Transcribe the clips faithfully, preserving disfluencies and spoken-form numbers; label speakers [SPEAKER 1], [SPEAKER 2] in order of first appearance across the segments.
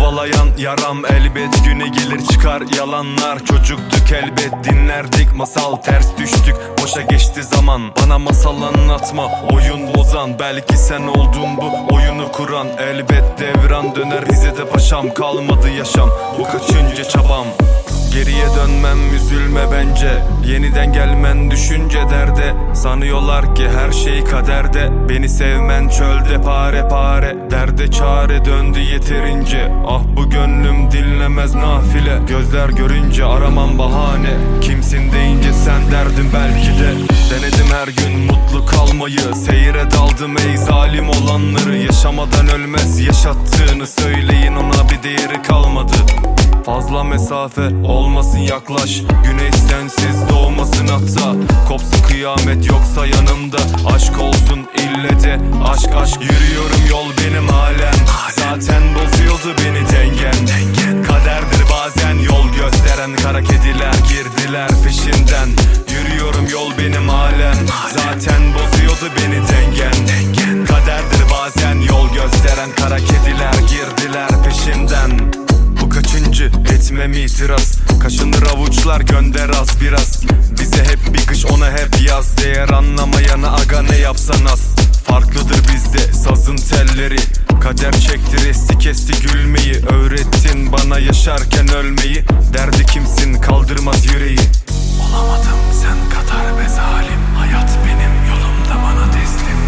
[SPEAKER 1] Kovalayan yaram elbet, güne gelir çıkar yalanlar. Çocuktuk elbet, dinlerdik masal, ters düştük, boşa geçti zaman. Bana masal anlatma, oyun bozan, belki sen oldun bu oyunu kuran. Elbet devran döner Rize'de paşam, kalmadı yaşam, bu kaçıncı çabam. Geriye dönmem, üzülme bence, yeniden gelmen düşünce derde. Sanıyorlar ki her şey kaderde, beni sevmen çölde pare pare. Derde çare döndü yeterince, ah bu gönlüm dinlemez nafile. Gözler görünce aramam bahane, kimsin deyince sen derdim belki de. Denedim her gün mutlu kalmayı, seyre daldım ey zalim olanları. Yaşamadan ölmez, yaşattığını söyleyin ona, bir değeri kalmadı. Fazla mesafe olmasın, yaklaş, güneş sensiz doğmasın hatta. Kopsun kıyamet yoksa yanımda, aşk olsun ille de aşk aşk. Yürüyorum yol benim halen, zaten bozuyordu beni dengen. Kaderdir bazen yol gösteren, kara kediler girdiler peşinden. Yürüyorum yol benim halen, zaten bozuyordu beni dengen. Kaderdir bazen yol gösteren, kara kediler girdiler peşinden. Bu kaçıncı etmem itiraz, kaşınır avuçlar gönder az biraz. Bize hep bir kış ona hep yaz, değer anlamayana aga ne yapsan az. Farklıdır bizde sazın telleri, kader çekti resti kesti gülmeyi. Öğrettin bana yaşarken ölmeyi, derdi kimsin kaldırmaz yüreği. Olamadım sen kadar be zalim, hayat benim yolumda bana teslim.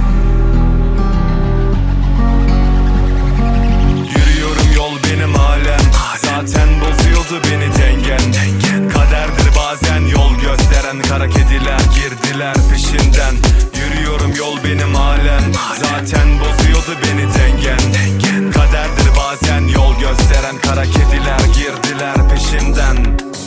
[SPEAKER 1] Yürüyorum yol benim halen, zaten bozuyordu beni dengen. Kaderdir bazen yol gösteren, kara kediler girdiler peşinden. Yürüyorum yol benim halen, zaten bozuyordu beni dengen. Kaderdir bazen yol gösteren, kara kediler girdiler peşinden.